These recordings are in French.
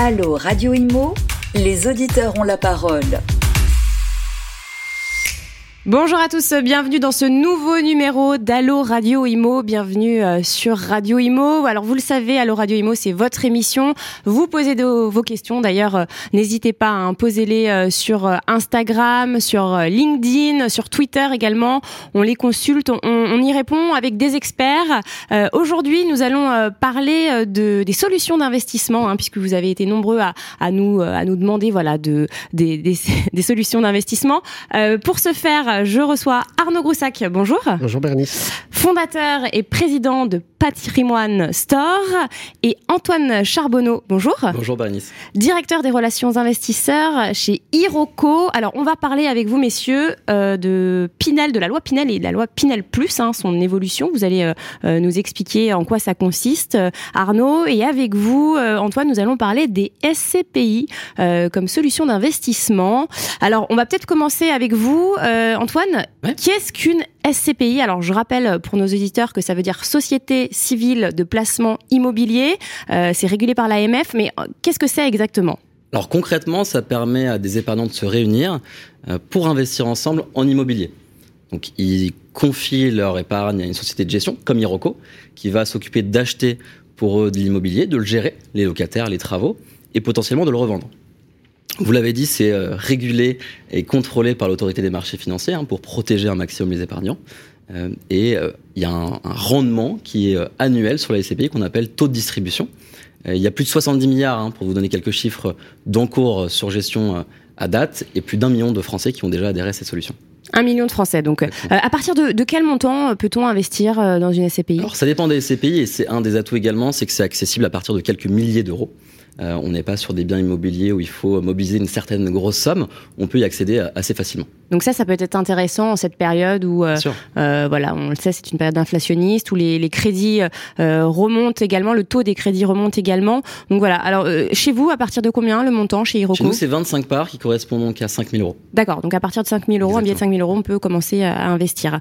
Allô Radio Imo, les auditeurs ont la parole. Bonjour à tous, bienvenue dans ce nouveau numéro d'Allô Radio Imo, bienvenue sur Radio Imo. Alors vous le savez, Allô Radio Imo, c'est votre émission. Vous posez vos questions, d'ailleurs n'hésitez pas à poser-les sur Instagram, sur LinkedIn, sur Twitter également. On les consulte, on y répond avec des experts. Aujourd'hui, nous allons parler des solutions d'investissement, puisque vous avez été nombreux à nous demander des solutions d'investissement. Pour ce faire, je reçois Arnaud Groussac. Bonjour. Bonjour Bernice. Fondateur et président de Patrimoine Store, et Antoine Charbonneau. Bonjour. Bonjour Bernice. Directeur des relations investisseurs chez Iroko. Alors, on va parler avec vous, messieurs, de Pinel, de la loi Pinel et de la loi Pinel Plus, son évolution. Vous allez nous expliquer en quoi ça consiste, Arnaud. Et avec vous, Antoine, nous allons parler des SCPI comme solution d'investissement. Alors, on va peut-être commencer avec vous, Antoine. Ouais. Qu'est-ce qu'une SCPI? Alors, je rappelle pour nos auditeurs que ça veut dire Société Civile de Placement Immobilier. C'est régulé par l'AMF, mais qu'est-ce que c'est exactement? Alors concrètement, ça permet à des épargnants de se réunir pour investir ensemble en immobilier. Donc ils confient leur épargne à une société de gestion, comme Iroko, qui va s'occuper d'acheter pour eux de l'immobilier, de le gérer, les locataires, les travaux, et potentiellement de le revendre. Vous l'avez dit, c'est régulé et contrôlé par l'autorité des marchés financiers pour protéger un maximum les épargnants. Et il y a un rendement qui est annuel sur la SCPI qu'on appelle taux de distribution. Il y a plus de 70 milliards, pour vous donner quelques chiffres, d'encours sur gestion à date, et plus d'1 million de Français qui ont déjà adhéré à cette solution. 1 million de Français, donc. À partir de quel montant peut-on investir dans une SCPI? Alors ça dépend des SCPI, et c'est un des atouts également, c'est que c'est accessible à partir de quelques milliers d'euros. On n'est pas sur des biens immobiliers où il faut mobiliser une certaine grosse somme. On peut y accéder assez facilement. Donc ça peut être intéressant en cette période où, on le sait, c'est une période inflationniste où les crédits remontent également, le taux des crédits remonte également. Donc voilà. Alors chez vous, à partir de combien le montant chez Iroko? Chez nous, c'est 25 parts qui correspondent donc à 5 000 euros. D'accord. Donc à partir de 5 000 euros, un billet de 5 000 euros, on peut commencer à investir.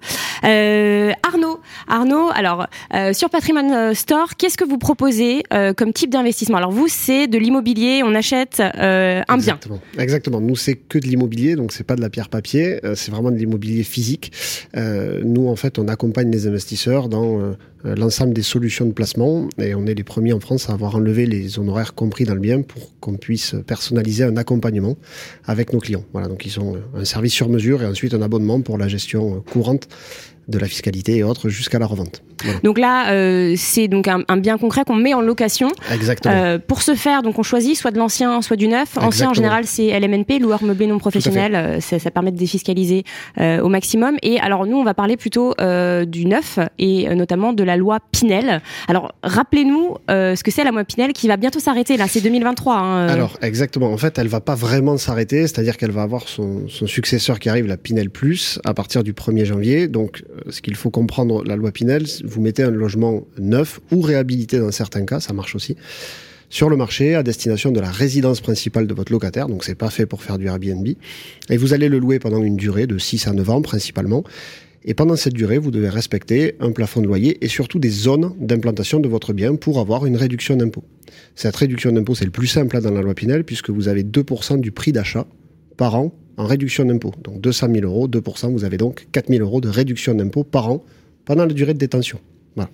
Arnaud, alors sur Patrimoine Store, qu'est-ce que vous proposez comme type d'investissement? Alors vous, c'est de l'immobilier, on achète un bien. Exactement. Nous, c'est que de l'immobilier, donc c'est pas de la pierre papier, c'est vraiment de l'immobilier physique. Nous, en fait, on accompagne les investisseurs dans l'ensemble des solutions de placement, et on est les premiers en France à avoir enlevé les honoraires compris dans le bien pour qu'on puisse personnaliser un accompagnement avec nos clients. Voilà, donc ils ont un service sur mesure et ensuite un abonnement pour la gestion courante de la fiscalité et autres jusqu'à la revente. Voilà. Donc là, c'est donc un bien concret qu'on met en location. Exactement. Pour ce faire, donc on choisit soit de l'ancien, soit du neuf. Ancien, Exactement. en général, c'est LMNP, loueur meublé non professionnel. Ça permet de défiscaliser au maximum. Et alors nous, on va parler plutôt du neuf et notamment de la loi Pinel. Alors rappelez-nous ce que c'est la loi Pinel qui va bientôt s'arrêter. Là, c'est 2023. Alors exactement. En fait, elle va pas vraiment s'arrêter. C'est-à-dire qu'elle va avoir son successeur qui arrive, la Pinel Plus, à partir du 1er janvier. Donc ce qu'il faut comprendre, la loi Pinel, vous mettez un logement neuf ou réhabilité dans certains cas, ça marche aussi, sur le marché à destination de la résidence principale de votre locataire, donc c'est pas fait pour faire du Airbnb, et vous allez le louer pendant une durée de 6 à 9 ans principalement, et pendant cette durée, vous devez respecter un plafond de loyer et surtout des zones d'implantation de votre bien pour avoir une réduction d'impôt. Cette réduction d'impôt, c'est le plus simple dans la loi Pinel, puisque vous avez 2% du prix d'achat par an en réduction d'impôt. Donc 200 000 euros, 2%, vous avez donc 4 000 euros de réduction d'impôt par an pendant la durée de détention. Voilà.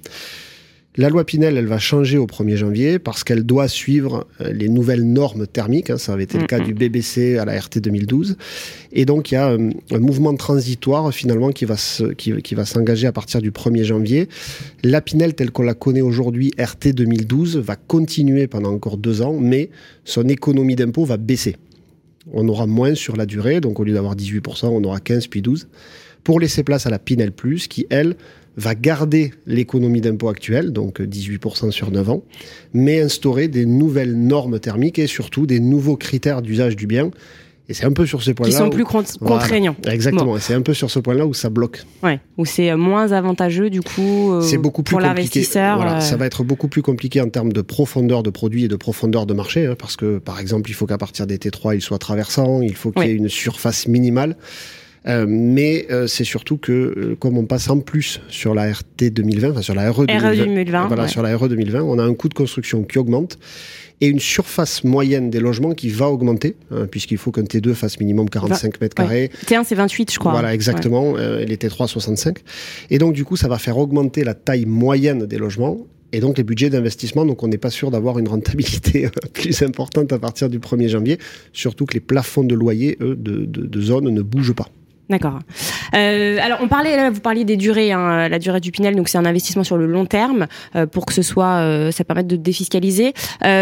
La loi Pinel, elle va changer au 1er janvier parce qu'elle doit suivre les nouvelles normes thermiques. Ça avait été le cas du BBC à la RT 2012. Et donc, il y a un mouvement transitoire, finalement, qui va s'engager à partir du 1er janvier. La Pinel, telle qu'on la connaît aujourd'hui, RT 2012, va continuer pendant encore 2 ans, mais son économie d'impôt va baisser. On aura moins sur la durée, donc au lieu d'avoir 18%, on aura 15 puis 12, pour laisser place à la Pinel Plus, qui, elle, va garder l'économie d'impôt actuelle, donc 18% sur 9 ans, mais instaurer des nouvelles normes thermiques et surtout des nouveaux critères d'usage du bien. Et c'est un peu sur ce point-là... Qui sont plus contraignants. Voilà, exactement, et c'est un peu sur ce point-là où ça bloque. Ouais, où c'est moins avantageux du coup c'est beaucoup plus pour l'investisseur. Voilà, ça va être beaucoup plus compliqué en termes de profondeur de produit et de profondeur de marché, parce que par exemple, il faut qu'à partir des T3, il soit traversant, il faut qu'il y ait une surface minimale. Mais c'est surtout que, comme on passe en plus sur la RT 2020, enfin sur la RE 2020, voilà, sur la RE 2020, on a un coût de construction qui augmente et une surface moyenne des logements qui va augmenter, puisqu'il faut qu'un T2 fasse minimum 45 mètres carrés. T1, c'est 28, je crois. Voilà, exactement. Et les T3, 65. Et donc, du coup, ça va faire augmenter la taille moyenne des logements et donc les budgets d'investissement. Donc, on n'est pas sûr d'avoir une rentabilité plus importante à partir du 1er janvier, surtout que les plafonds de loyer, eux, de zone ne bougent pas. D'accord. Alors, vous parliez des durées, la durée du Pinel, donc c'est un investissement sur le long terme pour que ça permette de défiscaliser.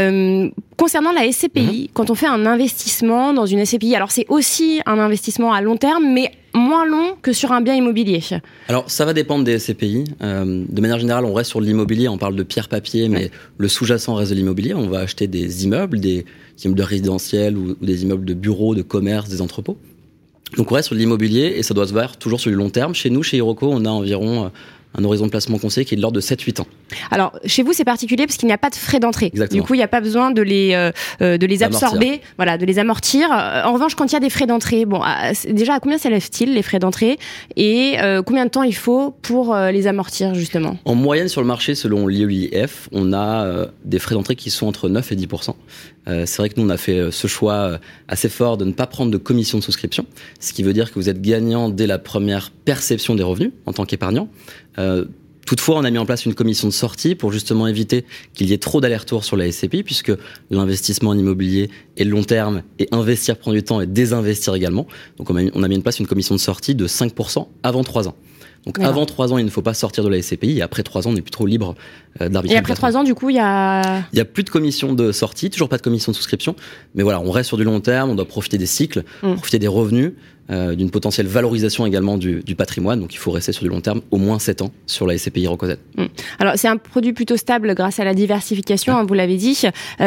Concernant la SCPI, quand on fait un investissement dans une SCPI, alors c'est aussi un investissement à long terme, mais moins long que sur un bien immobilier. Alors, ça va dépendre des SCPI. De manière générale, on reste sur l'immobilier, on parle de pierre-papier, mais le sous-jacent reste de l'immobilier. On va acheter des immeubles de résidentiels ou des immeubles de bureaux, de commerce, des entrepôts. Donc on reste sur l'immobilier et ça doit se voir toujours sur le long terme. Chez nous, chez Iroko, on a environ un horizon de placement conseillé qui est de l'ordre de 7-8 ans. Alors, chez vous, c'est particulier parce qu'il n'y a pas de frais d'entrée. Exactement. Du coup, il n'y a pas besoin de les absorber, de les amortir. En revanche, quand il y a des frais d'entrée, déjà, à combien s'élèvent-ils, les frais d'entrée, et combien de temps il faut pour les amortir, justement? En moyenne, sur le marché, selon l'IEIF, on a des frais d'entrée qui sont entre 9 et 10%. C'est vrai que nous, on a fait ce choix assez fort de ne pas prendre de commission de souscription, ce qui veut dire que vous êtes gagnant dès la première perception des revenus en tant qu'épargnant. Toutefois, on a mis en place une commission de sortie pour justement éviter qu'il y ait trop d'allers-retours sur la SCPI, puisque l'investissement en immobilier est long terme et investir prend du temps et désinvestir également. Donc on a mis en place une commission de sortie de 5% avant 3 ans. Donc avant 3 ans, il ne faut pas sortir de la SCPI, et après 3 ans, on n'est plus trop libre d'arbitrer. Et après 3 ans, du coup, il y a plus de commission de sortie, toujours pas de commission de souscription, mais voilà, on reste sur du long terme, on doit profiter des cycles, profiter des revenus, d'une potentielle valorisation également du patrimoine, donc il faut rester sur du long terme, au moins 7 ans sur la SCPI Iroko Z. Alors c'est un produit plutôt stable grâce à la diversification, vous l'avez dit.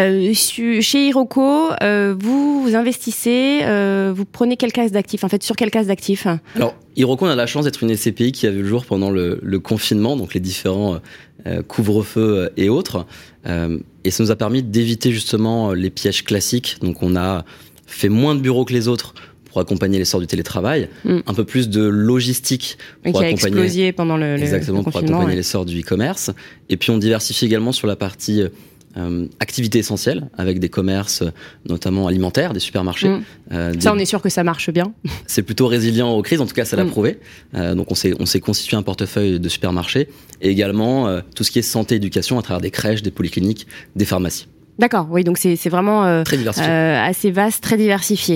Chez Iroko, vous investissez, vous prenez quelle classe d'actifs, en fait, sur quelle classe d'actifs? Alors Iroko, on a la chance d'être une SCPI qui a vu le jour pendant le confinement, donc les différents couvre-feu et autres, et ça nous a permis d'éviter justement les pièges classiques. Donc on a fait moins de bureaux que les autres pour accompagner l'essor du télétravail, un peu plus de logistique pour qui a explosé pendant le confinement, pour accompagner l'essor du e-commerce. Et puis on diversifie également sur la partie activités essentielles, avec des commerces notamment alimentaires, des supermarchés. Ça, on est sûr que ça marche bien. C'est plutôt résilient aux crises, en tout cas ça l'a prouvé. Donc on s'est constitué un portefeuille de supermarchés, et également tout ce qui est santé, éducation à travers des crèches, des polycliniques, des pharmacies. D'accord, oui, donc c'est vraiment très diversifié. Assez vaste, très diversifié.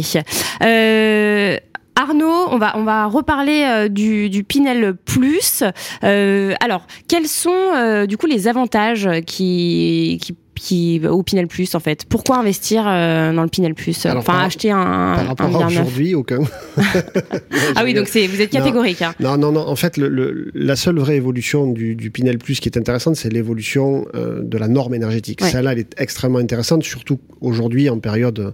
Arnaud, on va reparler du Pinel Plus. Alors, quels sont du coup les avantages qui au Pinel Plus, en fait? Pourquoi investir dans le Pinel Plus? Alors, acheter un par rapport à aujourd'hui, aucun. Ah oui, donc vous êtes catégorique. Non. En fait, la seule vraie évolution du Pinel Plus qui est intéressante, c'est l'évolution de la norme énergétique. Ouais. Celle-là, elle est extrêmement intéressante, surtout aujourd'hui, en période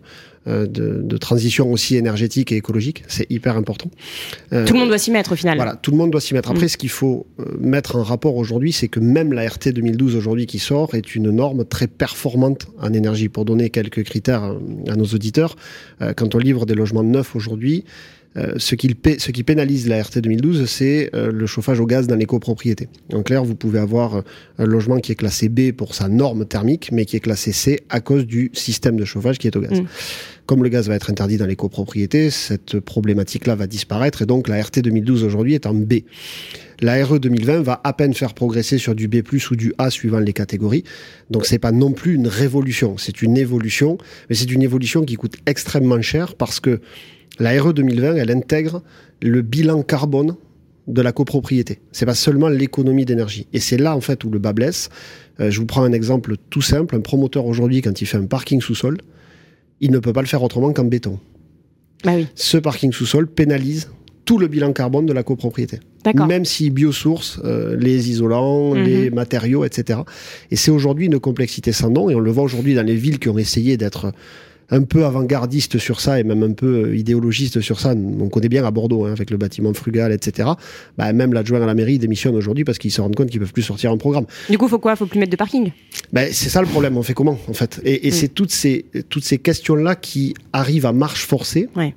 de transition aussi énergétique et écologique. C'est hyper important. Tout le monde doit s'y mettre, au final. Voilà, tout le monde doit s'y mettre. Après, ce qu'il faut mettre en rapport aujourd'hui, c'est que même la RT 2012 aujourd'hui qui sort est une norme très performante en énergie. Pour donner quelques critères à nos auditeurs, quand on livre des logements neufs aujourd'hui, ce qui pénalise la RT 2012, c'est le chauffage au gaz dans les copropriétés. En clair, vous pouvez avoir un logement qui est classé B pour sa norme thermique, mais qui est classé C à cause du système de chauffage qui est au gaz. Comme le gaz va être interdit dans les copropriétés, cette problématique-là va disparaître, et donc la RT 2012 aujourd'hui est en B. La RE 2020 va à peine faire progresser sur du B+, ou du A suivant les catégories. Donc c'est pas non plus une révolution, c'est une évolution, mais c'est une évolution qui coûte extrêmement cher parce que la RE 2020, elle intègre le bilan carbone de la copropriété. C'est pas seulement l'économie d'énergie. Et c'est là, en fait, où le bas blesse. Je vous prends un exemple tout simple. Un promoteur, aujourd'hui, quand il fait un parking sous-sol, il ne peut pas le faire autrement qu'en béton. Bah oui. Ce parking sous-sol pénalise tout le bilan carbone de la copropriété. D'accord. Même s'il biosource les isolants, les matériaux, etc. Et c'est aujourd'hui une complexité sans nom. Et on le voit aujourd'hui dans les villes qui ont essayé d'être un peu avant-gardiste sur ça et même un peu idéologiste sur ça. On connaît bien à Bordeaux, avec le bâtiment frugal, etc. Même l'adjoint à la mairie démissionne aujourd'hui parce qu'ils se rendent compte qu'ils peuvent plus sortir un programme. Du coup, faut quoi? Faut plus mettre de parking? C'est ça le problème. On fait comment, en fait? Et c'est toutes ces questions-là qui arrivent à marche forcée. Ouais.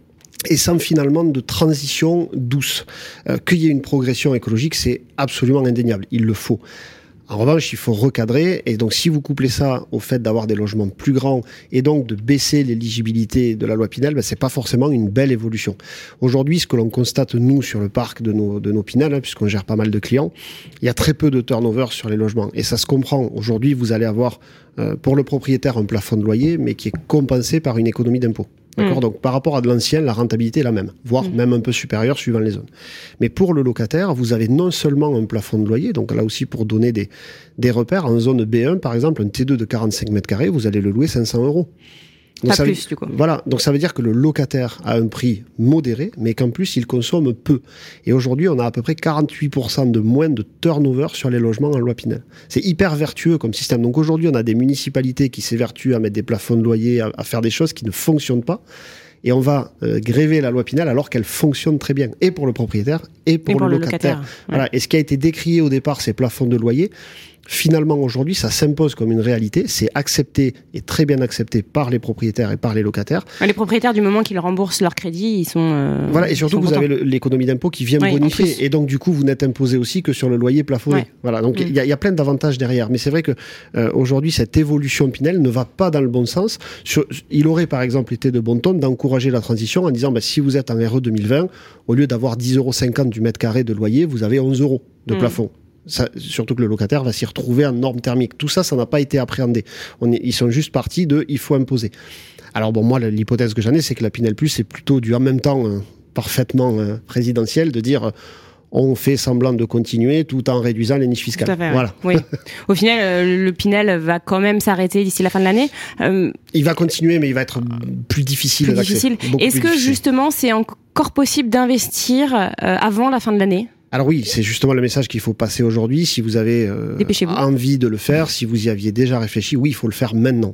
et sans finalement de transition douce. Qu'il y ait une progression écologique, c'est absolument indéniable, il le faut. En revanche, il faut recadrer, et donc si vous couplez ça au fait d'avoir des logements plus grands et donc de baisser l'éligibilité de la loi Pinel, c'est pas forcément une belle évolution. Aujourd'hui, ce que l'on constate nous sur le parc de nos Pinel, puisqu'on gère pas mal de clients, il y a très peu de turnover sur les logements, et ça se comprend. Aujourd'hui, vous allez avoir pour le propriétaire un plafond de loyer, mais qui est compensé par une économie d'impôt. D'accord. Donc, par rapport à de l'ancien, la rentabilité est la même, voire même un peu supérieure suivant les zones. Mais pour le locataire, vous avez non seulement un plafond de loyer, donc là aussi pour donner des repères, en zone B1, par exemple, un T2 de 45 mètres carrés, vous allez le louer 500 €. Donc pas plus, du coup. Voilà, donc ça veut dire que le locataire a un prix modéré, mais qu'en plus, il consomme peu. Et aujourd'hui, on a à peu près 48% de moins de turnover sur les logements en loi Pinel. C'est hyper vertueux comme système. Donc aujourd'hui, on a des municipalités qui s'évertuent à mettre des plafonds de loyer, à faire des choses qui ne fonctionnent pas. Et on va gréver la loi Pinel alors qu'elle fonctionne très bien, et pour le propriétaire, et pour le locataire. Ouais. Voilà. Et ce qui a été décrié au départ, ces plafonds de loyer, finalement, aujourd'hui, ça s'impose comme une réalité. C'est accepté et très bien accepté par les propriétaires et par les locataires. Les propriétaires, du moment qu'ils remboursent leur crédit, ils sont voilà, et surtout, vous avez l'économie d'impôt qui vient bonifier. Et donc, du coup, vous n'êtes imposé aussi que sur le loyer plafonné. Ouais. Voilà, donc il y a plein d'avantages derrière. Mais c'est vrai que aujourd'hui, cette évolution Pinel ne va pas dans le bon sens. Il aurait, par exemple, été de bon ton d'encourager la transition en disant, si vous êtes en RE 2020, au lieu d'avoir 10,50 € du mètre carré de loyer, vous avez 11 € de plafond. Ça, surtout que le locataire va s'y retrouver en norme thermique. Tout ça, ça n'a pas été appréhendé. Ils sont juste partis de « il faut imposer ». Alors bon, moi, l'hypothèse que j'en ai, c'est que la Pinel Plus, c'est plutôt du en même temps parfaitement présidentiel, de dire on fait semblant de continuer tout en réduisant les niches fiscales. Tout à fait, voilà. Oui. Au final, le Pinel va quand même s'arrêter d'ici la fin de l'année. Il va continuer, mais il va être plus difficile d'accès. Est-ce que justement, c'est encore possible d'investir avant la fin de l'année ? Alors oui, c'est justement le message qu'il faut passer aujourd'hui. Si vous avez envie de le faire, si vous y aviez déjà réfléchi, oui, il faut le faire maintenant.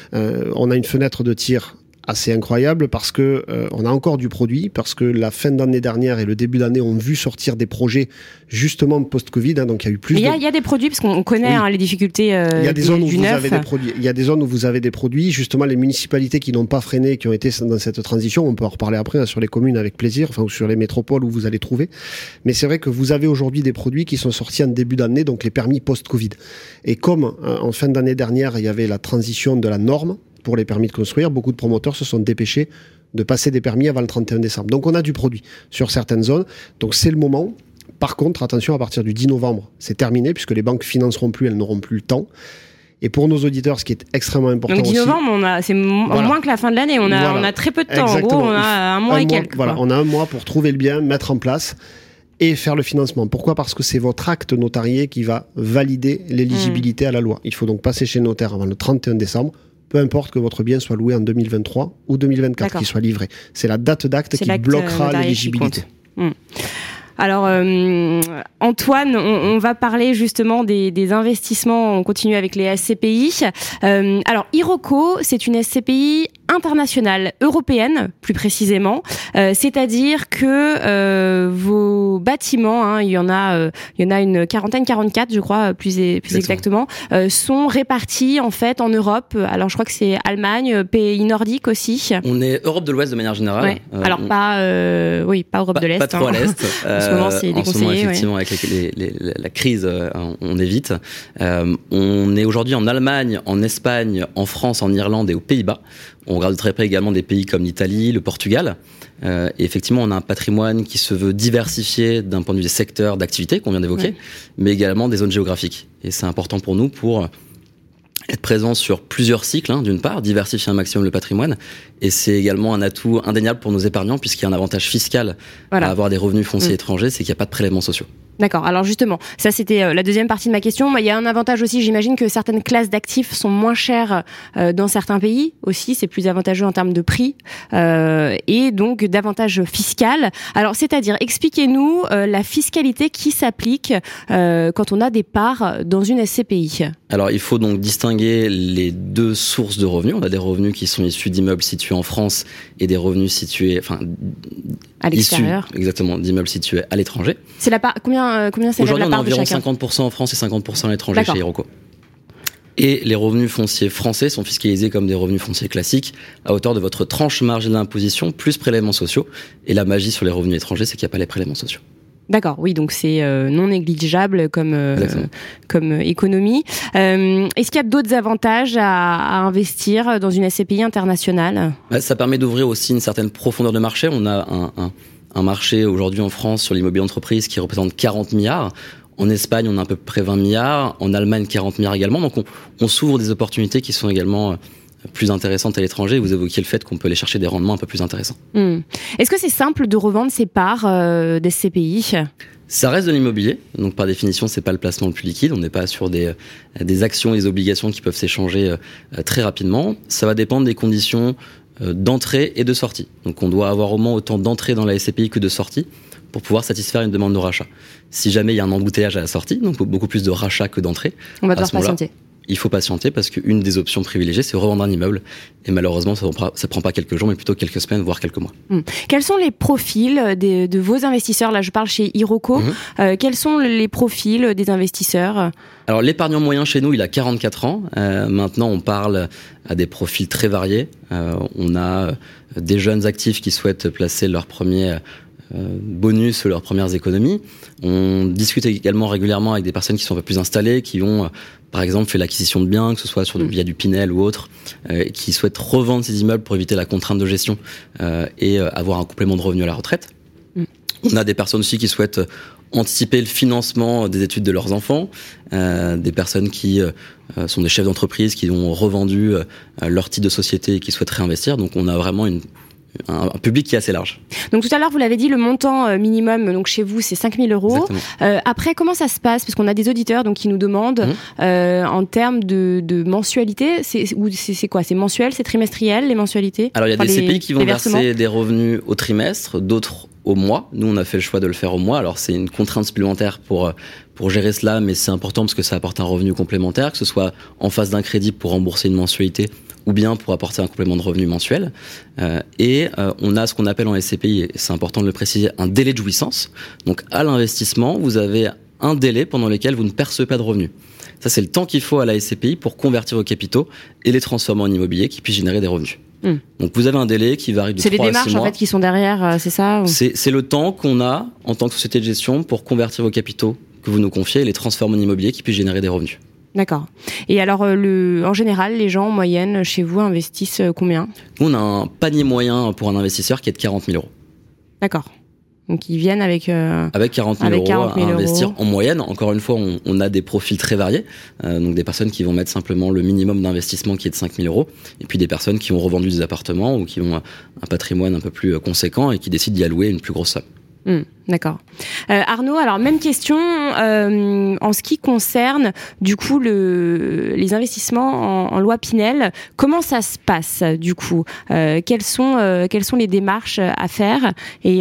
On a une fenêtre de tir assez incroyable parce que on a encore du produit, parce que la fin d'année dernière et le début d'année ont vu sortir des projets justement post-Covid, donc il y a eu plus. Mais il y a des produits parce qu'on connaît les difficultés. Il y a des zones où vous avez des produits. Il y a des zones où vous avez des produits. Justement, les municipalités qui n'ont pas freiné, qui ont été dans cette transition, on peut en reparler après sur les communes avec plaisir, ou sur les métropoles où vous allez trouver. Mais c'est vrai que vous avez aujourd'hui des produits qui sont sortis en début d'année, donc les permis post-Covid. Et comme en fin d'année dernière, il y avait la transition de la norme pour les permis de construire, beaucoup de promoteurs se sont dépêchés de passer des permis avant le 31 décembre. Donc on a du produit sur certaines zones. Donc c'est le moment. Par contre, attention, à partir du 10 novembre, c'est terminé, puisque les banques financeront plus, elles n'auront plus le temps. Et pour nos auditeurs, ce qui est extrêmement important aussi... Donc 10 novembre, c'est moins que la fin de l'année. On a très peu de temps. Exactement. En gros, on a un mois et quelques. Voilà, on a un mois pour trouver le bien, mettre en place et faire le financement. Pourquoi ? Parce que c'est votre acte notarié qui va valider l'éligibilité à la loi. Il faut donc passer chez le notaire avant le 31 décembre, peu importe que votre bien soit loué en 2023 ou 2024, qu'il soit livré. C'est la date d'acte qui bloquera l'éligibilité. Alors Antoine, on va parler justement des investissements. On continue avec les SCPI. Alors Iroko, c'est une SCPI internationale, européenne plus précisément, c'est-à-dire que vos bâtiments, il y en a une quarantaine, 44 je crois plus exactement, sont répartis en fait en Europe. Alors je crois que c'est Allemagne, pays nordiques aussi. On est Europe de l'Ouest de manière générale. Ouais. Alors pas Europe de l'Est. Pas trop à l'Est. En ce moment c'est déconseillé. Effectivement, avec la crise, on évite. On est aujourd'hui en Allemagne, en Espagne, en France, en Irlande et aux Pays-Bas. On regarde de très près également des pays comme l'Italie, le Portugal. Et effectivement, on a un patrimoine qui se veut diversifié d'un point de vue des secteurs d'activité qu'on vient d'évoquer, mais également des zones géographiques. Et c'est important pour nous pour être présent sur plusieurs cycles, d'une part, diversifier un maximum le patrimoine, et c'est également un atout indéniable pour nos épargnants, puisqu'il y a un avantage fiscal à avoir des revenus fonciers étrangers, c'est qu'il n'y a pas de prélèvements sociaux. D'accord, alors justement, ça c'était la deuxième partie de ma question. Il y a un avantage aussi, j'imagine que certaines classes d'actifs sont moins chères dans certains pays aussi, c'est plus avantageux en termes de prix et donc d'avantages fiscal. Alors c'est-à-dire, expliquez-nous la fiscalité qui s'applique quand on a des parts dans une SCPI. Alors il faut donc distinguer les deux sources de revenus. On a des revenus qui sont issus d'immeubles situés en France et des revenus situés, à l'extérieur. Issus, exactement, d'immeubles situés à l'étranger. C'est la part, combien c'est la part de chacun ? Aujourd'hui, on a environ 50% en France et 50% à l'étranger chez Iroko. Et les revenus fonciers français sont fiscalisés comme des revenus fonciers classiques à hauteur de votre tranche marginale d'imposition plus prélèvements sociaux. Et la magie sur les revenus étrangers, c'est qu'il n'y a pas les prélèvements sociaux. D'accord, oui, donc c'est non négligeable comme économie. Est-ce qu'il y a d'autres avantages à investir dans une SCPI internationale ? Ça permet d'ouvrir aussi une certaine profondeur de marché. On a un marché aujourd'hui en France sur l'immobilier d'entreprise qui représente 40 milliards. En Espagne, on a à peu près 20 milliards. En Allemagne, 40 milliards également. Donc on s'ouvre des opportunités qui sont également plus intéressantes à l'étranger. Vous évoquiez le fait qu'on peut aller chercher des rendements un peu plus intéressants. Est-ce que c'est simple de revendre ses parts des SCPI ? Ça reste de l'immobilier, donc par définition, c'est pas le placement le plus liquide. On n'est pas sur des actions et des obligations qui peuvent s'échanger très rapidement. Ça va dépendre des conditions d'entrée et de sortie. Donc on doit avoir au moins autant d'entrée dans la SCPI que de sortie pour pouvoir satisfaire une demande de rachat. Si jamais il y a un embouteillage à la sortie, donc beaucoup plus de rachat que d'entrée, on va devoir patienter. Il faut patienter parce qu'une des options privilégiées, c'est revendre un immeuble. Et malheureusement, ça prend pas quelques jours, mais plutôt quelques semaines, voire quelques mois. Quels sont les profils de vos investisseurs ? Là, je parle chez Iroko. Quels sont les profils des investisseurs ? Alors, l'épargnant moyen chez nous, il a 44 ans. Maintenant, on parle à des profils très variés. On a des jeunes actifs qui souhaitent placer leur premier bonus, leurs premières économies. On discute également régulièrement avec des personnes qui sont un peu plus installées, qui ont, par exemple, fait l'acquisition de biens, que ce soit via du Pinel ou autre, qui souhaitent revendre ces immeubles pour éviter la contrainte de gestion et avoir un complément de revenu à la retraite. On a des personnes aussi qui souhaitent anticiper le financement des études de leurs enfants, des personnes qui sont des chefs d'entreprise qui ont revendu leur titre de société et qui souhaitent réinvestir. Donc on a vraiment un public qui est assez large. Donc tout à l'heure, vous l'avez dit, le montant minimum donc chez vous, c'est 5 000 €. Après, comment ça se passe ? Parce qu'on a des auditeurs donc, qui nous demandent en termes de mensualité, c'est quoi ? C'est mensuel, c'est trimestriel, les mensualités ? Alors il y a des CPI qui vont verser des revenus au trimestre, d'autres au mois. Nous, on a fait le choix de le faire au mois. Alors c'est une contrainte supplémentaire pour gérer cela, mais c'est important parce que ça apporte un revenu complémentaire, que ce soit en face d'un crédit pour rembourser une mensualité ou bien pour apporter un complément de revenu mensuel. On a ce qu'on appelle en SCPI, et c'est important de le préciser, un délai de jouissance. Donc à l'investissement, vous avez un délai pendant lequel vous ne percevez pas de revenus. Ça, c'est le temps qu'il faut à la SCPI pour convertir vos capitaux et les transformer en immobilier qui puissent générer des revenus. Donc vous avez un délai qui varie de 3 à 6 mois. C'est les démarches en fait qui sont derrière, c'est ça ? C'est le temps qu'on a en tant que société de gestion pour convertir vos capitaux que vous nous confiez et les transformer en immobilier qui puissent générer des revenus. D'accord. Et alors, en général, les gens en moyenne chez vous investissent combien ? Nous, on a un panier moyen pour un investisseur qui est de 40 000 €. D'accord. Donc ils viennent avec 40 000 € à investir en moyenne. Encore une fois, on a des profils très variés. Donc des personnes qui vont mettre simplement le minimum d'investissement qui est de 5 000 €. Et puis des personnes qui ont revendu des appartements ou qui ont un patrimoine un peu plus conséquent et qui décident d'y allouer une plus grosse somme. D'accord. Arnaud, alors même question en ce qui concerne du coup les investissements en loi Pinel. Comment ça se passe du coup ? Quelles sont les démarches à faire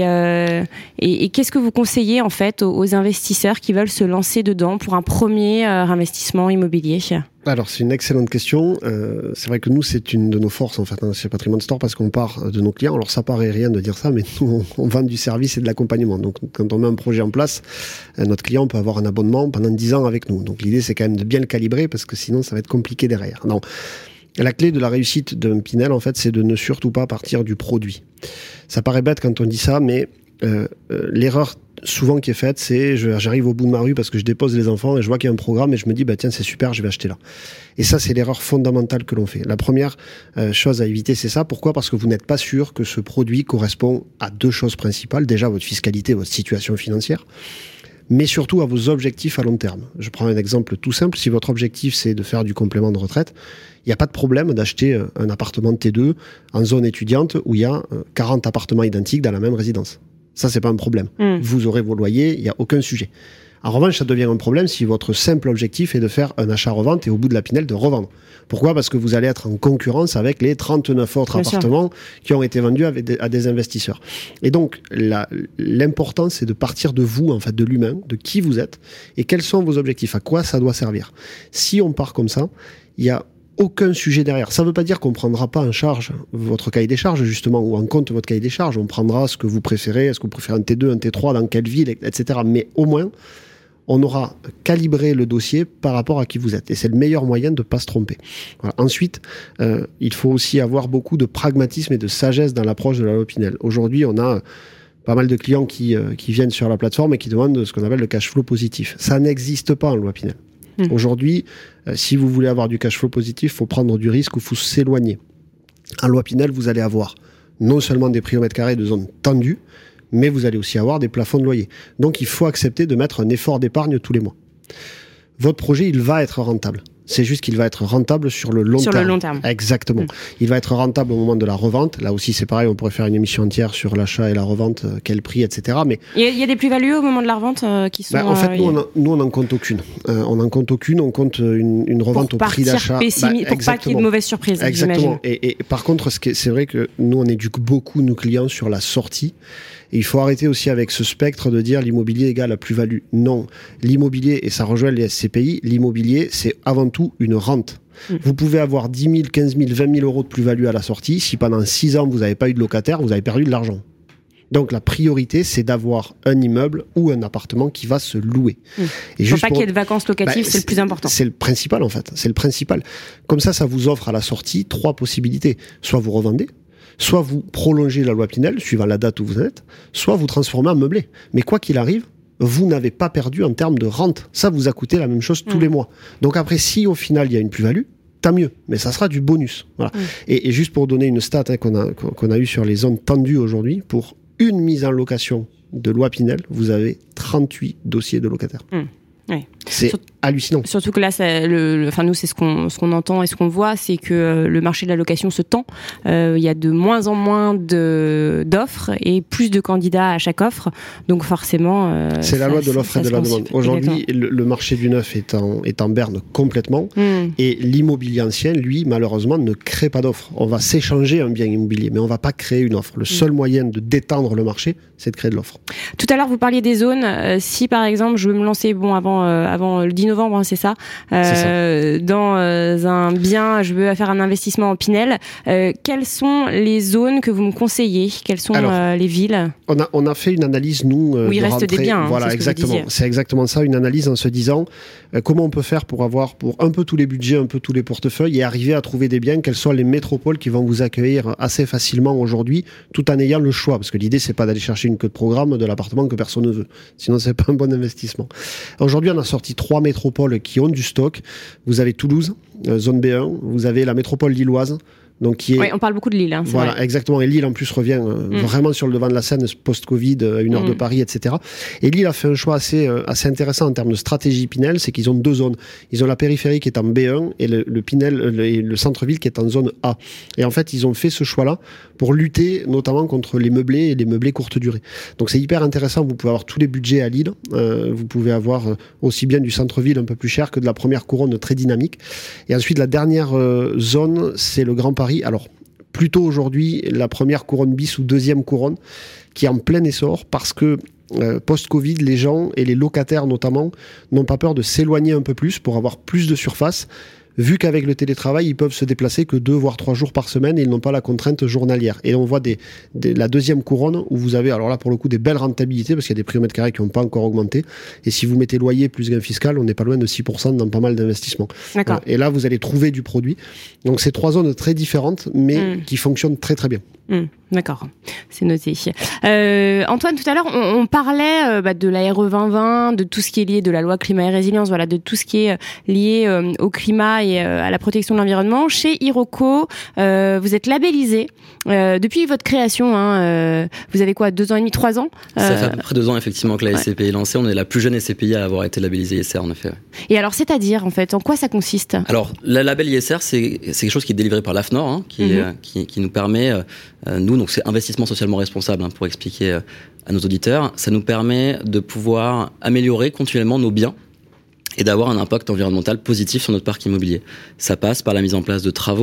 et qu'est-ce que vous conseillez en fait aux investisseurs qui veulent se lancer dedans pour un premier investissement immobilier ? Alors, c'est une excellente question. C'est vrai que nous, c'est une de nos forces, en fait, chez Patrimoine Store, parce qu'on part de nos clients. Alors, ça paraît rien de dire ça, mais nous, on vend du service et de l'accompagnement. Donc, quand on met un projet en place, notre client peut avoir un abonnement pendant 10 ans avec nous. Donc, l'idée, c'est quand même de bien le calibrer, parce que sinon, ça va être compliqué derrière. Donc, la clé de la réussite d'un Pinel, en fait, c'est de ne surtout pas partir du produit. Ça paraît bête quand on dit ça, mais l'erreur souvent qui est faite, c'est j'arrive au bout de ma rue parce que je dépose les enfants et je vois qu'il y a un programme et je me dis tiens, c'est super, je vais acheter là. Et ça, c'est l'erreur fondamentale que l'on fait. La première chose à éviter, c'est ça. Pourquoi ? Parce que vous n'êtes pas sûr que ce produit correspond à 2 choses principales. Déjà, votre fiscalité, votre situation financière, mais surtout à vos objectifs à long terme. Je prends un exemple tout simple. Si votre objectif, c'est de faire du complément de retraite, il n'y a pas de problème d'acheter un appartement de T2 en zone étudiante où il y a 40 appartements identiques dans la même résidence. Ça, c'est pas un problème. Vous aurez vos loyers, il n'y a aucun sujet. En revanche, ça devient un problème si votre simple objectif est de faire un achat-revente et au bout de la Pinel de revendre. Pourquoi ? Parce que vous allez être en concurrence avec les 39 autres appartements qui ont été vendus à des investisseurs. Et donc, l'important, c'est de partir de vous, en fait, de l'humain, de qui vous êtes et quels sont vos objectifs, à quoi ça doit servir. Si on part comme ça, il y a aucun sujet derrière. Ça ne veut pas dire qu'on ne prendra pas en charge votre cahier des charges, justement, ou en compte votre cahier des charges. On prendra ce que vous préférez. Est-ce que vous préférez un T2, un T3, dans quelle ville, etc. Mais au moins, on aura calibré le dossier par rapport à qui vous êtes. Et c'est le meilleur moyen de ne pas se tromper. Voilà. Ensuite, il faut aussi avoir beaucoup de pragmatisme et de sagesse dans l'approche de la loi Pinel. Aujourd'hui, on a pas mal de clients qui viennent sur la plateforme et qui demandent ce qu'on appelle le cash flow positif. Ça n'existe pas en loi Pinel. Aujourd'hui, si vous voulez avoir du cash flow positif, il faut prendre du risque ou il faut s'éloigner. En loi Pinel, vous allez avoir non seulement des prix au mètre carré de zones tendues, mais vous allez aussi avoir des plafonds de loyer. Donc, il faut accepter de mettre un effort d'épargne tous les mois. Votre projet, il va être rentable. C'est juste qu'il va être rentable sur le long terme. Sur le long terme. Exactement. Il va être rentable au moment de la revente. Là aussi, c'est pareil, on pourrait faire une émission entière sur l'achat et la revente, quel prix, etc. Mais il y a des plus-values au moment de la revente qui sont... en fait, nous, on n'en compte aucune. On n'en compte aucune, on compte une revente au prix d'achat. Pour pas qu'il y ait de mauvaises surprises, exactement. Et par contre, c'est vrai que nous, on éduque beaucoup nos clients sur la sortie. Et il faut arrêter aussi avec ce spectre de dire l'immobilier égale la plus-value. Non. L'immobilier, et ça rejoint les SCPI, l'immobilier, c'est avant tout une rente. Vous pouvez avoir 10 000, 15 000, 20 000 euros de plus-value à la sortie. Si pendant 6 ans, vous n'avez pas eu de locataire, vous avez perdu de l'argent. Donc la priorité, c'est d'avoir un immeuble ou un appartement qui va se louer. Et juste pas qu'il y ait de vacances locatives, c'est le plus important. C'est le principal en fait, c'est le principal. Comme ça vous offre à la sortie 3 possibilités. Soit vous revendez, soit vous prolongez la loi Pinel, suivant la date où vous êtes, soit vous transformez en meublé. Mais quoi qu'il arrive, vous n'avez pas perdu en termes de rente. Ça vous a coûté la même chose tous les mois. Donc après, si au final il y a une plus-value, tant mieux. Mais ça sera du bonus. Voilà. Et juste pour donner une stat qu'on a eue sur les zones tendues aujourd'hui, pour une mise en location de loi Pinel, vous avez 38 dossiers de locataires. Ouais. C'est hallucinant. Surtout que là, nous, c'est ce qu'on entend et ce qu'on voit, c'est que le marché de la location se tend. Il y a de moins en moins d'offres et plus de candidats à chaque offre. Donc forcément, c'est la loi de l'offre et de la demande. Aujourd'hui, le marché du neuf est en berne complètement. Et l'immobilier ancien, lui, malheureusement, ne crée pas d'offre. On va s'échanger un bien immobilier, mais on va pas créer une offre. Le seul moyen de détendre le marché, c'est de créer de l'offre. Tout à l'heure, vous parliez des zones. Si par exemple, je veux me lancer, avant le 10 novembre, hein, c'est ça. Dans un bien, je veux faire un investissement en Pinel. Quelles sont les zones que vous me conseillez? Quelles sont les villes? On a fait une analyse, nous, où il reste des biens. Voilà, exactement. C'est exactement ça, une analyse en se disant comment on peut faire pour avoir pour un peu tous les budgets, un peu tous les portefeuilles et arriver à trouver des biens. Quelles sont les métropoles qui vont vous accueillir assez facilement aujourd'hui, tout en ayant le choix. Parce que l'idée, c'est pas d'aller chercher une queue de programme de l'appartement que personne ne veut. Sinon, c'est pas un bon investissement. Aujourd'hui, on a sorti 3 métropoles qui ont du stock. Vous avez Toulouse, zone B1. Vous avez la métropole lilloise. Donc qui est... Oui, on parle beaucoup de Lille. Hein, voilà, vrai. Exactement. Et Lille, en plus, revient vraiment sur le devant de la scène post-Covid, à 1 heure de Paris, etc. Et Lille a fait un choix assez intéressant en termes de stratégie Pinel, c'est qu'ils ont 2 zones. Ils ont la périphérie qui est en B1 et le Pinel, le centre-ville qui est en zone A. Et en fait, ils ont fait ce choix-là pour lutter notamment contre les meublés et les meublés courte durée. Donc c'est hyper intéressant. Vous pouvez avoir tous les budgets à Lille. Vous pouvez avoir aussi bien du centre-ville un peu plus cher que de la première couronne très dynamique. Et ensuite, la dernière zone, c'est le Grand Paris. Alors, plutôt aujourd'hui, la première couronne bis ou deuxième couronne, qui est en plein essor parce que post-Covid, les gens et les locataires notamment n'ont pas peur de s'éloigner un peu plus pour avoir plus de surface. Vu qu'avec le télétravail, ils peuvent se déplacer que 2 voire 3 jours par semaine et ils n'ont pas la contrainte journalière. Et on voit la deuxième couronne où vous avez, alors là pour le coup, des belles rentabilités parce qu'il y a des prix au mètre carré qui n'ont pas encore augmenté. Et si vous mettez loyer plus gain fiscal, on n'est pas loin de 6% dans pas mal d'investissements. D'accord. Et là, vous allez trouver du produit. Donc c'est 3 zones très différentes, mais qui fonctionnent très très bien. D'accord, c'est noté. Antoine, tout à l'heure, on parlait de la RE 2020, de tout ce qui est lié de la loi climat et résilience, voilà, de tout ce qui est lié au climat et à la protection de l'environnement. Chez Iroko, vous êtes labellisé depuis votre création. Vous avez quoi, 2 ans et demi, 3 ans Ça fait à peu près 2 ans effectivement que la SCPI est lancée. On est la plus jeune SCPI à avoir été labellisée ISR en effet. Ouais. Et alors, c'est-à-dire en fait, en quoi ça consiste? Alors, la label ISR, c'est quelque chose qui est délivré par l'AFNOR, qui nous permet nous, donc c'est investissement socialement responsable, pour expliquer à nos auditeurs. Ça nous permet de pouvoir améliorer continuellement nos biens et d'avoir un impact environnemental positif sur notre parc immobilier. Ça passe par la mise en place de travaux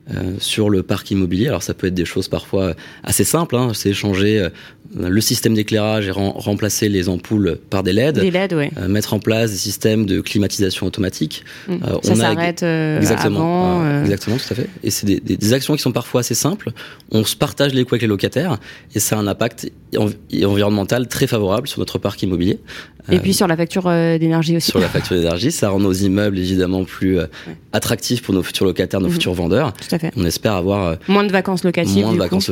sur le parc immobilier. Alors ça peut être des choses parfois assez simples, c'est changer le système d'éclairage et remplacer les ampoules par des LED. Des LED, oui. Mettre en place des systèmes de climatisation automatique. Ça s'arrête exactement, avant. Exactement, tout à fait. Et c'est des actions qui sont parfois assez simples. On se partage les coûts avec les locataires et ça a un impact environnemental très favorable sur notre parc immobilier. Et puis sur la facture d'énergie aussi. Sur la facture d'énergie, ça rend nos immeubles évidemment plus attractifs pour nos futurs locataires, nos futurs vendeurs. Tout à fait. On espère avoir moins de vacances locatives.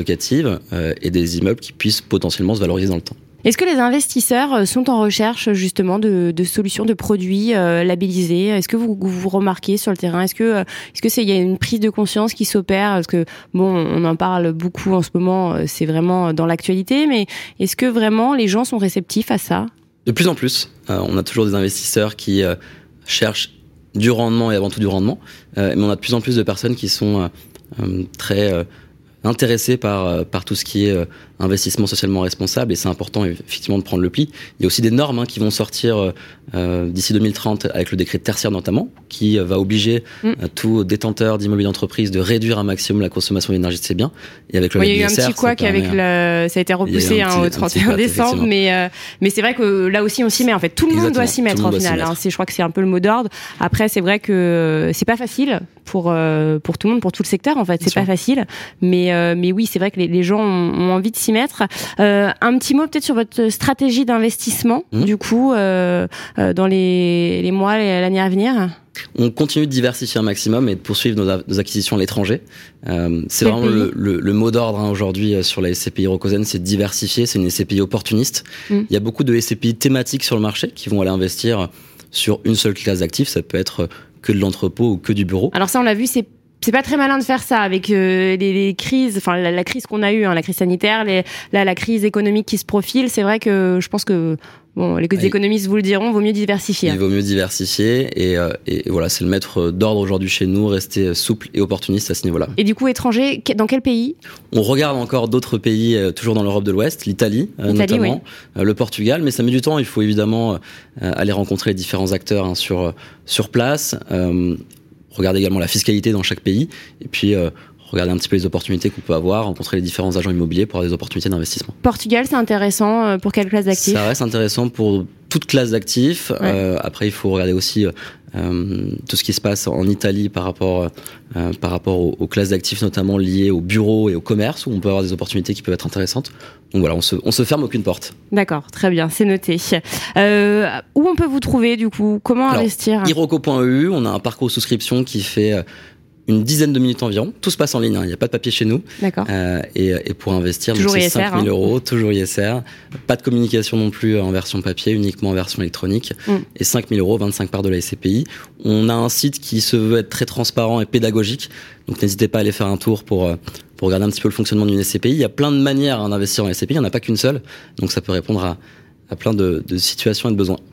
Et des immeubles qui puissent potentiellement se valoriser dans le temps. Est-ce que les investisseurs sont en recherche justement de solutions, de produits labellisés? Est-ce que vous remarquez sur le terrain? Est-ce que il y a une prise de conscience qui s'opère? Parce que on en parle beaucoup en ce moment, c'est vraiment dans l'actualité, mais est-ce que vraiment les gens sont réceptifs à ça? De plus en plus, on a toujours des investisseurs qui cherchent du rendement et avant tout du rendement, mais on a de plus en plus de personnes qui sont très intéressés par tout ce qui est investissement socialement responsable, et c'est important effectivement de prendre le pli. Il y a aussi des normes qui vont sortir d'ici 2030 avec le décret tertiaire notamment, qui va obliger tout détenteur d'immobilier d'entreprise de réduire un maximum la consommation d'énergie de ses biens. Et avec le il y a eu un petit couac avec ça a été repoussé au 31 décembre, mais c'est vrai que là aussi on s'y met en fait. Tout le monde doit s'y mettre au final. Je crois que c'est un peu le mot d'ordre. Après c'est vrai que c'est pas facile pour tout le monde, pour tout le secteur en fait. C'est pas facile, mais oui c'est vrai que les gens ont envie de s'y mettre. Un petit mot peut-être sur votre stratégie d'investissement du coup dans les mois, l'année à venir. On continue de diversifier un maximum et de poursuivre nos acquisitions à l'étranger. C'est vraiment le mot d'ordre aujourd'hui sur la SCPI Rocozen, c'est de diversifier. C'est une SCPI opportuniste. Il y a beaucoup de SCPI thématiques sur le marché qui vont aller investir sur une seule classe d'actifs. Ça peut être que de l'entrepôt ou que du bureau. Alors ça, on l'a vu, c'est pas très malin de faire ça avec les crises, enfin la crise qu'on a eue, la crise sanitaire, la crise économique qui se profile. C'est vrai que je pense que les économistes vous le diront, vaut mieux diversifier. Il vaut mieux diversifier et voilà, c'est le maître d'ordre aujourd'hui chez nous, rester souple et opportuniste à ce niveau-là. Et du coup, étranger, dans quel pays? On regarde encore d'autres pays, toujours dans l'Europe de l'Ouest, l'Italie notamment, oui. Le Portugal, mais ça met du temps. Il faut évidemment aller rencontrer les différents acteurs sur place. Regarder également la fiscalité dans chaque pays et puis regarder un petit peu les opportunités qu'on peut avoir, rencontrer les différents agents immobiliers pour avoir des opportunités d'investissement. Portugal, c'est intéressant pour quelle classe d'actifs? Ça reste intéressant pour toute classe d'actifs. Ouais. Après, il faut regarder aussi tout ce qui se passe en Italie par rapport aux classes d'actifs, notamment liées aux bureaux et au commerce, où on peut avoir des opportunités qui peuvent être intéressantes. Donc voilà, on se ferme aucune porte. D'accord, très bien, c'est noté. Où on peut vous trouver du coup? Comment investir? Iroko.eu, on a un parcours de souscription qui fait une dizaine de minutes environ. Tout se passe en ligne, il n'y a pas de papier chez nous. D'accord. Et pour investir, toujours c'est ISR, 5 000 €, toujours ISR. Pas de communication non plus en version papier, uniquement en version électronique. Et 5 000 €, 25 parts de la SCPI. On a un site qui se veut être très transparent et pédagogique. Donc n'hésitez pas à aller faire un tour pour regarder un petit peu le fonctionnement d'une SCPI. Il y a plein de manières d'investir en SCPI, il n'y en a pas qu'une seule. Donc ça peut répondre à plein de situations et de besoins.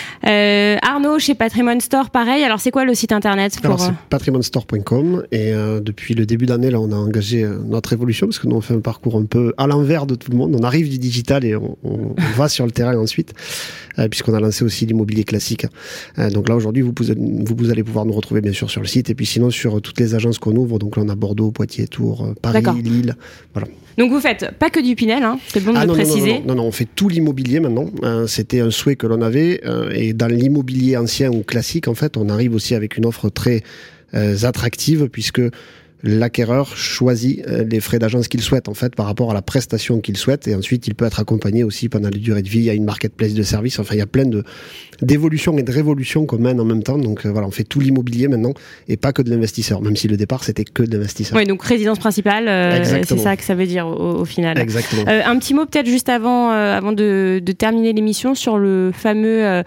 Arnaud, chez Patrimoine Store, pareil. Alors, c'est quoi le site internet Alors, c'est patrimoinestore.com et depuis le début d'année, là, on a engagé notre évolution parce que nous, on fait un parcours un peu à l'envers de tout le monde. On arrive du digital et on va sur le terrain ensuite, puisqu'on a lancé aussi l'immobilier classique. Donc là, aujourd'hui, vous allez pouvoir nous retrouver, bien sûr, sur le site et puis sinon, sur toutes les agences qu'on ouvre. Donc là, on a Bordeaux, Poitiers, Tours, Paris, Lille. Voilà. Donc vous faites pas que du Pinel, c'est bon de le préciser. Non, on fait tout l'immobilier maintenant. C'était un souhait que l'on avait. Et dans l'immobilier ancien ou classique, en fait, on arrive aussi avec une offre très attractive puisque l'acquéreur choisit les frais d'agence qu'il souhaite, en fait, par rapport à la prestation qu'il souhaite. Et ensuite, il peut être accompagné aussi pendant la durée de vie. Il y a une marketplace de services. Enfin, il y a plein d'évolutions et de révolutions qu'on mène en même temps. Donc voilà, on fait tout l'immobilier maintenant et pas que de l'investisseur, même si le départ, c'était que de l'investisseur. Oui, donc résidence principale, c'est ça que ça veut dire au final. Exactement. Un petit mot peut-être juste avant de terminer l'émission sur le fameux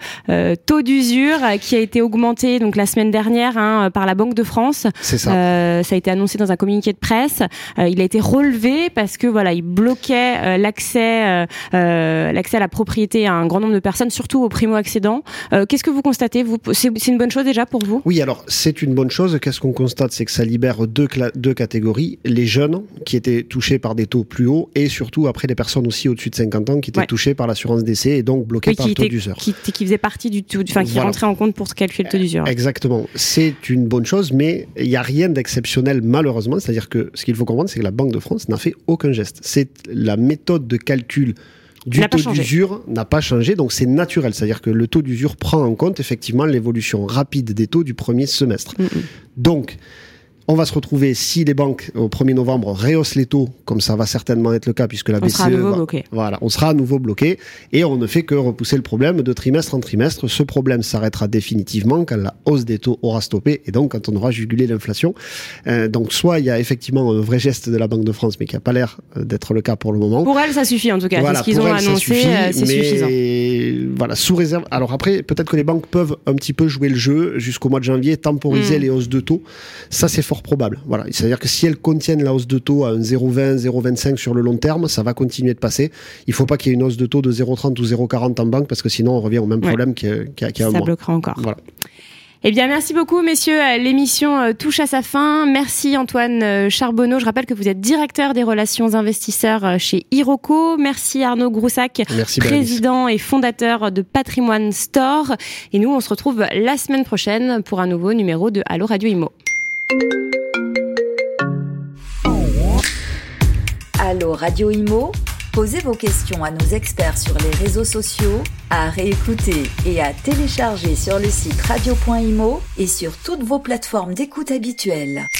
taux d'usure qui a été augmenté donc la semaine dernière par la Banque de France. C'est ça. Ça a été annoncé dans un communiqué de presse. Il a été relevé parce que voilà, il bloquait l'accès à la propriété à un grand nombre de personnes, surtout aux primo-accédants. Qu'est-ce que vous constatez, vous? C'est une bonne chose déjà pour vous? Oui, alors c'est une bonne chose. Qu'est-ce qu'on constate? C'est que ça libère deux catégories. Les jeunes qui étaient touchés par des taux plus hauts et surtout après les personnes aussi au-dessus de 50 ans qui étaient touchées par l'assurance décès et donc bloquées par le taux d'usure. Qui faisaient partie du taux, qui rentraient en compte pour calculer le taux d'usure. Exactement. C'est une bonne chose, mais il n'y a rien d'exceptionnel malheureusement, c'est-à-dire que ce qu'il faut comprendre, c'est que la Banque de France n'a fait aucun geste. C'est la méthode de calcul du taux d'usure n'a pas changé, donc c'est naturel. C'est-à-dire que le taux d'usure prend en compte effectivement l'évolution rapide des taux du premier semestre. Donc, on va se retrouver, si les banques, au 1er novembre, rehaussent les taux, comme ça va certainement être le cas, puisque la BCE... sera à nouveau bloqué. Voilà, on sera à nouveau bloqué, et on ne fait que repousser le problème de trimestre en trimestre. Ce problème s'arrêtera définitivement quand la hausse des taux aura stoppé, et donc quand on aura jugulé l'inflation. Donc soit il y a effectivement un vrai geste de la Banque de France, mais qui n'a pas l'air d'être le cas pour le moment. Pour elle, ça suffit en tout cas. Voilà, c'est ce qu'ils ont annoncé, c'est suffisant. Voilà, sous réserve. Alors après, peut-être que les banques peuvent un petit peu jouer le jeu jusqu'au mois de janvier, temporiser les hausses de taux. Ça, c'est fort probable. Voilà. C'est-à-dire que si elles contiennent la hausse de taux à un 0,20, 0,25 sur le long terme, ça va continuer de passer. Il ne faut pas qu'il y ait une hausse de taux de 0,30 ou 0,40 en banque, parce que sinon on revient au même problème qu'il y a un mois. Ça bloquera encore. Voilà. Eh bien, merci beaucoup, messieurs. L'émission touche à sa fin. Merci, Antoine Charbonneau. Je rappelle que vous êtes directeur des relations investisseurs chez Iroko. Merci, Arnaud Groussac, président et fondateur de Patrimoine Store. Et nous, on se retrouve la semaine prochaine pour un nouveau numéro de Allo Radio Imo. Allo Radio Imo, posez vos questions à nos experts sur les réseaux sociaux, à réécouter et à télécharger sur le site radio.imo et sur toutes vos plateformes d'écoute habituelles.